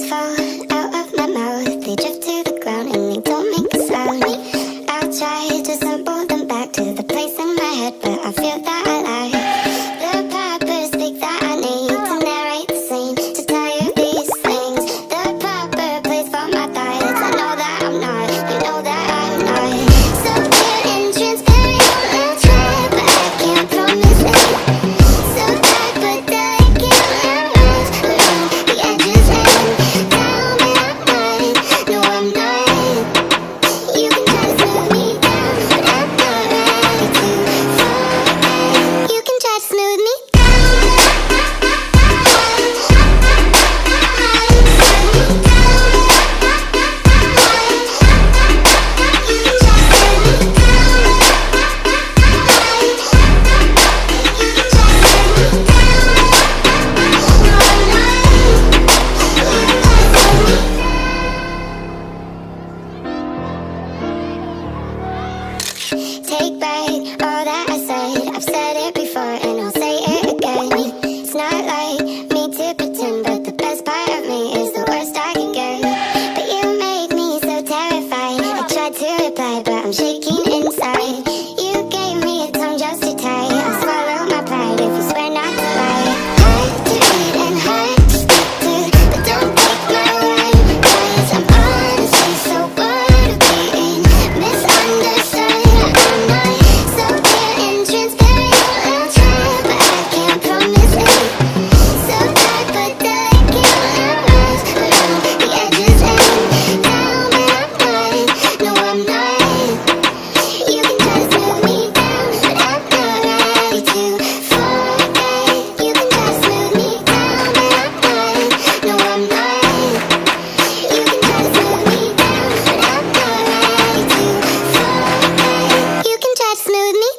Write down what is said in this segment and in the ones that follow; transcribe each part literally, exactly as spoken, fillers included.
Words fall out of my mouth, they drift to the ground and they don't make a sound. I'll try to sample them back to the place in my head, but I feel that I lie. The proper speak that I need to narrate the scene, to tell you these things. The proper place for my thoughts. I know that I'm not, you know that I'm not. So clear and transparent, I'll try, but I can't promise it. So tight but delicate, I'm lost around the edges and tell me I'm not, no I'm not. You can try to smooth me down, but I'm not ready to forget. You can try to smooth me take back all that I said. I've said it before and I'll say it again. It's not like me to pretend, but the best part of me is the worst I can get. But you make me so terrified. I tried to reply, but I'm shaking inside. You gave me a tongue just to tie. I'll swallow my pride if you swear not to lie. Hard to read and hard to speak to, but don't take my word, 'cause I'm honestly so bored of being misunderstood. I'm not so clear and transparent, I'll try, but I can't promise it. So tight but delicate, I'm lost around the edges and tell me I'm not, no I'm not. You can try to smooth me down, but I'm not ready to forget. You can try to smooth me down, but I'm not, no I'm not. You can try to smooth me down, but I'm not ready to forget. You can try to smooth me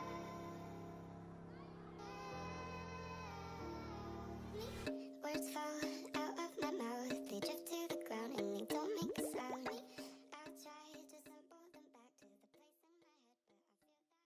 words fall